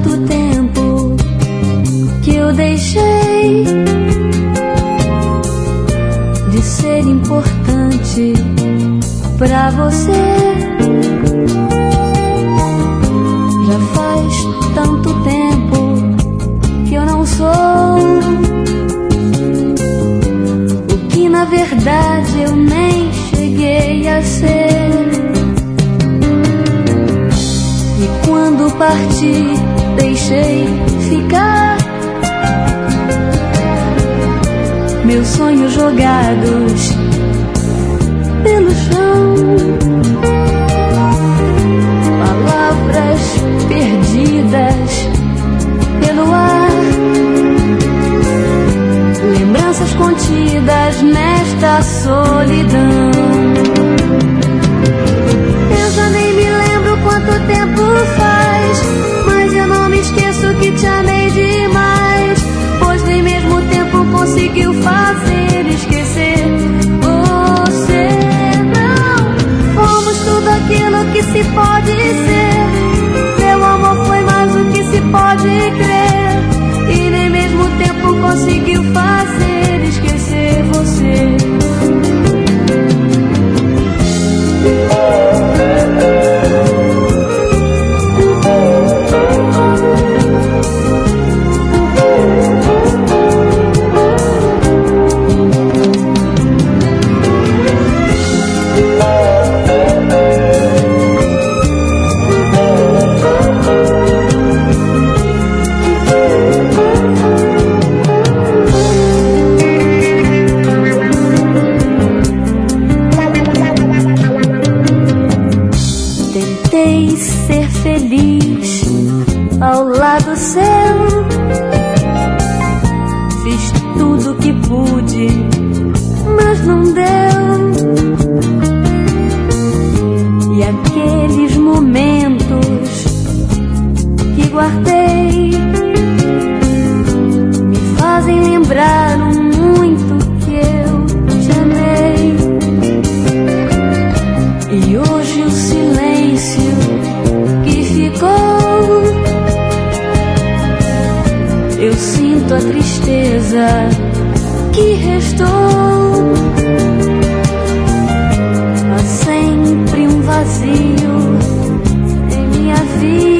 tanto tempo que eu deixei de ser importante pra você. Já faz tanto tempo que eu não sou o que na verdade eu nem cheguei a ser. E quando parti, deixei ficar meus sonhos jogados pelo chão, palavras perdidas pelo ar, lembranças contidas nesta solidão. Eu já nem me lembro quanto tempo faz, mas eu não me esqueço que te amei demais, pois nem mesmo o tempo conseguiu fazer esquecer você. Não fomos tudo aquilo que se pode ser, meu amor foi mais do que se pode crer, e nem mesmo o tempo conseguiu fazer esquecer você. Ser feliz ao lado seu, fiz tudo que pude, mas não deu. E aqueles momentos que guardei me fazem lembrar o muito que eu te amei. E hoje o silêncio que ficou, eu sinto a tristeza que restou. Há sempre um vazio em minha vida.